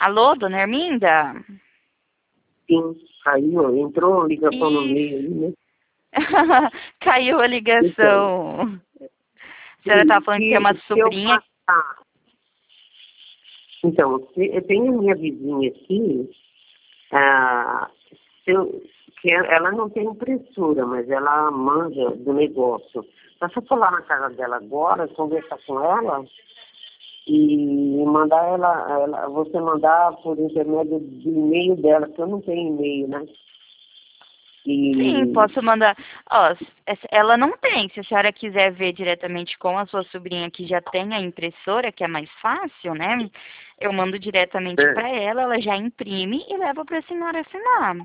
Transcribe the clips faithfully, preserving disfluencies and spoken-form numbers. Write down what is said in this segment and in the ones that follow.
Alô, dona Herminda? Sim, caiu, entrou a ligação no Ih, meio aí, né? caiu a Então, ligação. A senhora sim, estava falando que tem se, uma se eu sobrinha. passar. Então, se, eu tenho a minha vizinha aqui, ah, se eu, que ela ela não tem impressora, mas ela manja do negócio. Então, se eu for lá na casa dela agora, conversar com ela e mandar ela, ela, você mandar por intermédio do e-mail dela, porque eu não tenho e-mail, né? Sim, E, posso mandar. Ó, s- ela não tem. Se a senhora quiser ver diretamente com a sua sobrinha que já tem a impressora, que é mais fácil, né? Eu mando diretamente é, para ela, ela já imprime e leva para a senhora assinar.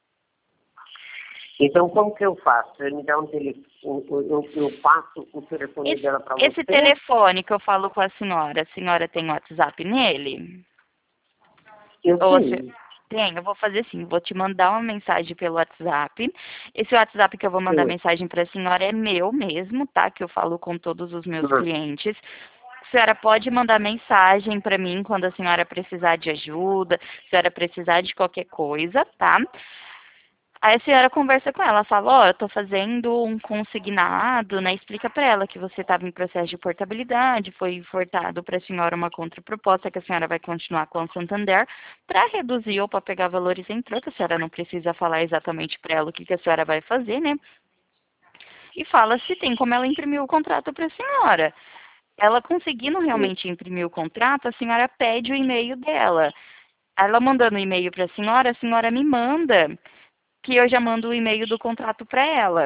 então, como que eu faço? Você me dá um telefone, eu, eu, eu passo o telefone Esse, dela para esse você? telefone que eu falo com a senhora, a senhora tem WhatsApp nele? Eu Ou a se- tenho. Tem, eu vou fazer assim, vou te mandar uma mensagem pelo WhatsApp. Esse WhatsApp que eu vou mandar Sim. mensagem para a senhora é meu mesmo, tá? Que eu falo com todos os meus Uhum. clientes. A senhora pode mandar mensagem para mim quando a senhora precisar de ajuda, se a senhora precisar de qualquer coisa, tá? Aí a senhora conversa com ela, fala, ó, eu tô fazendo um consignado, né? Explica para ela que você estava em processo de portabilidade, foi furtado para a senhora uma contraproposta que a senhora vai continuar com o Santander para reduzir ou para pegar valores em troca. A senhora não precisa falar exatamente para ela o que, que a senhora vai fazer, né? E fala se tem como ela imprimir o contrato para a senhora. Ela conseguindo Sim. realmente imprimir o contrato, a senhora pede o e-mail dela. Ela mandando o e-mail para a senhora, a senhora me manda que eu já mando o e-mail do contrato para ela,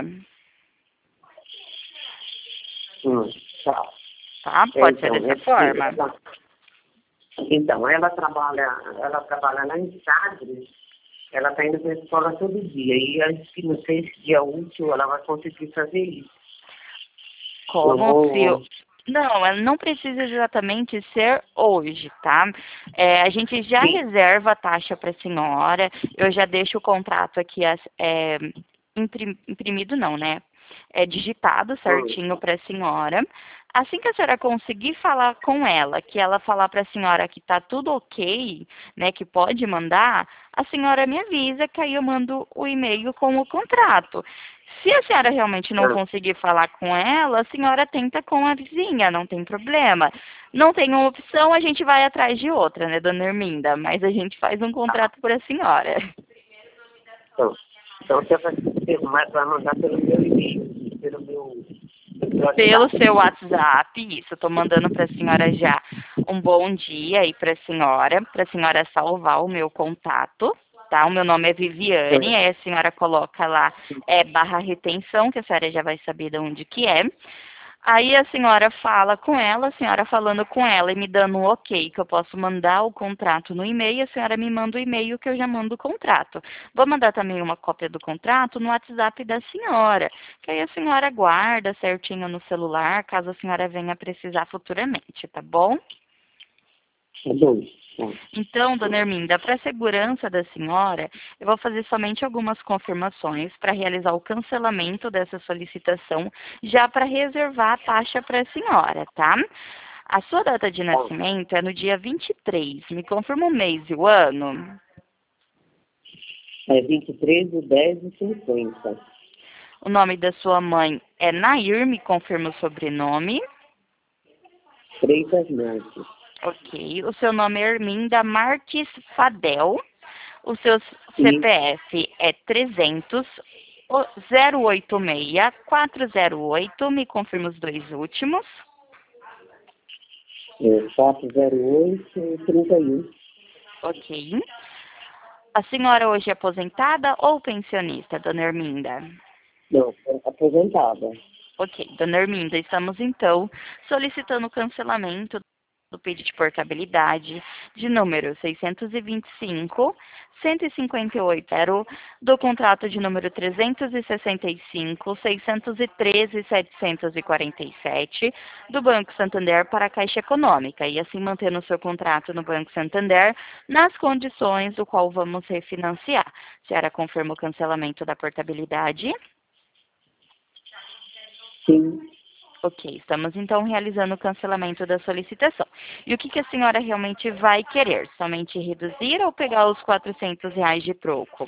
Hum, tá. tá? É, Pode ser então, dessa é porque forma. ela, então, ela trabalha, ela trabalha lá em Sagres, ela está indo para a escola todo dia, e acho que não sei se dia útil ela vai conseguir fazer isso. Eu Como se eu... vou. Não, ela não precisa exatamente ser hoje, tá? É, a gente já Sim. reserva a taxa para a senhora, eu já deixo o contrato aqui é, imprim- imprimido, não, né? É digitado Hum, certinho para a senhora. Assim que a senhora conseguir falar com ela, que ela falar para a senhora que tá tudo ok, né, que pode mandar, a senhora me avisa que aí eu mando o e-mail com o contrato. Se a senhora realmente não hum, conseguir falar com ela, a senhora tenta com a vizinha, não tem problema. Não tem uma opção, a gente vai atrás de outra, né, dona Herminda? Mas a gente faz um tá. contrato para a senhora. Então, então você vai, você vai mandar pelo meu e-mail, pelo meu, pelo Pelo WhatsApp. seu WhatsApp, isso, eu tô mandando para a senhora já um bom dia aí para a senhora, para a senhora salvar o meu contato, tá? O meu nome é Viviane, Hum, aí a senhora coloca lá é, barra retenção, que a senhora já vai saber de onde que é. Aí a senhora fala com ela, a senhora falando com ela e me dando um ok, que eu posso mandar o contrato no e-mail, a senhora me manda o e-mail que eu já mando o contrato. Vou mandar também uma cópia do contrato no WhatsApp da senhora, que aí a senhora guarda certinho no celular, caso a senhora venha precisar futuramente, tá bom? tá bom. Tá. Então, dona Herminda, para a segurança da senhora, eu vou fazer somente algumas confirmações para realizar o cancelamento dessa solicitação, já para reservar a taxa para a senhora, tá? A sua data de Tá. nascimento é no dia vinte e três. Me confirma o mês e o ano? É vinte e três de dez e cinquenta. O nome da sua mãe é Nair, me confirma o sobrenome. Freitas Marques. Ok. O seu nome é Herminda Marques Fadel. O seu E C P F é trezentos zero oito seis quatro zero oito. Me confirma os dois últimos. é, quatro zero oito e trinta e um. Ok. A senhora hoje é aposentada ou pensionista, dona Herminda? Não, foi aposentada. Ok, dona Herminda, estamos então solicitando o cancelamento do pedido de portabilidade de número seiscentos e vinte e cinco, cento e cinquenta e oito, zero, do contrato de número trezentos e sessenta e cinco, seiscentos e treze, setecentos e quarenta e sete, do Banco Santander para a Caixa Econômica, e assim mantendo o seu contrato no Banco Santander nas condições do qual vamos refinanciar. A senhora confirma o cancelamento da portabilidade? Sim. Ok, estamos então realizando o cancelamento da solicitação. E o que, que a senhora realmente vai querer? Somente reduzir ou pegar os quatrocentos reais de troco?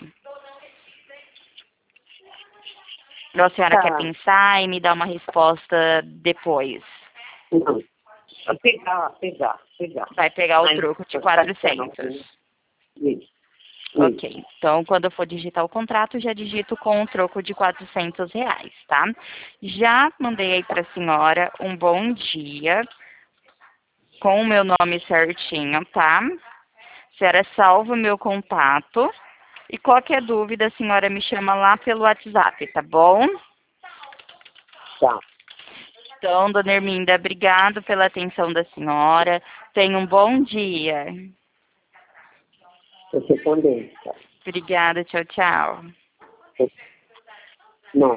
Ou a senhora Tá. quer pensar e me dar uma resposta depois? Não. Pegar, pegar, pegar. Vai pegar o Aí, troco de tá certo, quatrocentos. Isso. Ok, então quando eu for digitar o contrato, já digito com o troco de quatrocentos reais, tá? Já mandei aí para a senhora um bom dia, com o meu nome certinho, tá? A senhora salva o meu contato e qualquer dúvida a senhora me chama lá pelo WhatsApp, tá bom? Tá. Então, dona Erminda, obrigado pela atenção da senhora. Tenha um bom dia. Você também, tá? Obrigada, tchau, tchau. Não.